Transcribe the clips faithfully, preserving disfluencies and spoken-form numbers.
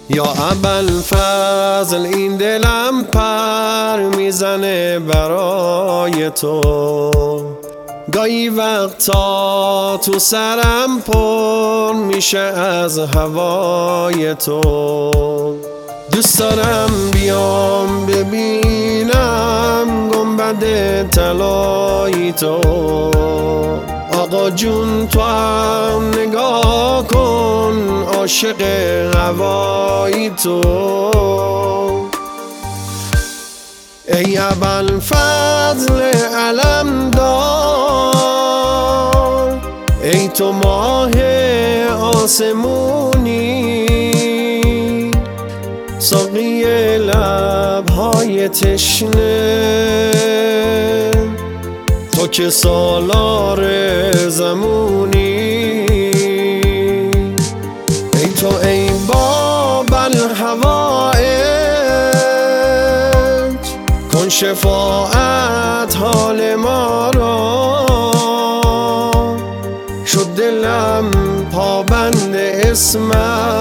یا ابوالفضل این دلم پر میزنه برای تو، گاهی وقتا تو سرم پر میشه از هوای تو. دوست دارم بیام ببینم گنبد طلایی تو، آقا جون تو هم نگاه کن عاشق هوای تو. ای ابوالفضل علمدار، ای تو ماه آسمونی، ساقی لبهای تشنه، تو که سالار زمونی. ای تو ای باب الحوائج، کن شفاعت حال ما را، شد دلم پابند اسمت،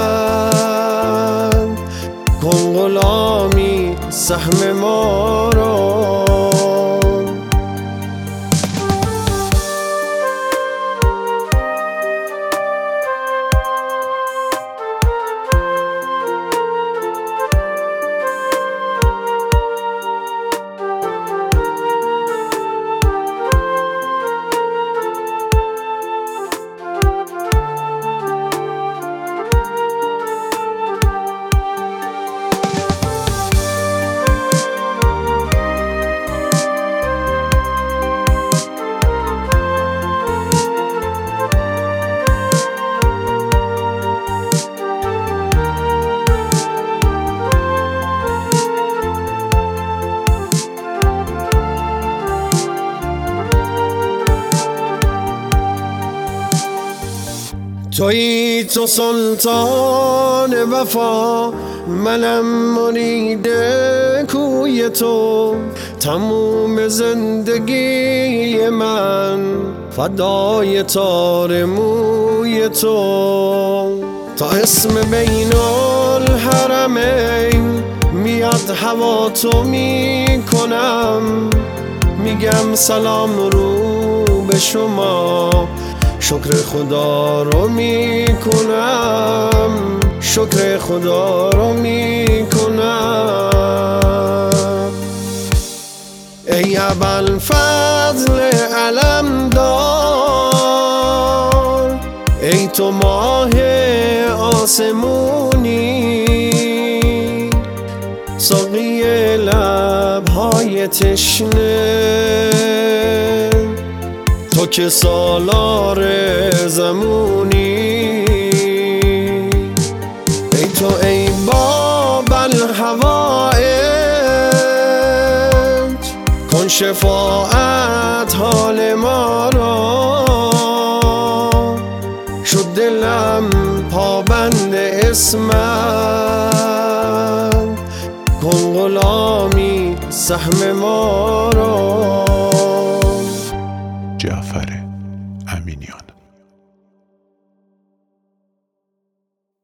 کن غلامی سهم ما را. تویی تو سلطان وفا، منم مرید کوی تو، تموم زندگی من فدای تار موی تو. تا اسم بین الحرمین میاد هوا تو میکنم، میگم سلام رو به شما، شکر خدا رو میکنم، شکر خدا رو میکنم. ای ابوالفضل علمدار، ای تو ماه آسمونی، ساقی لبهای تشنه، تو که سالار زمونی. ای تو ای باب الحوائج، کن شفاعت حال ما را، شد دلم پابند اسمت، کن غلامی سهم ما را.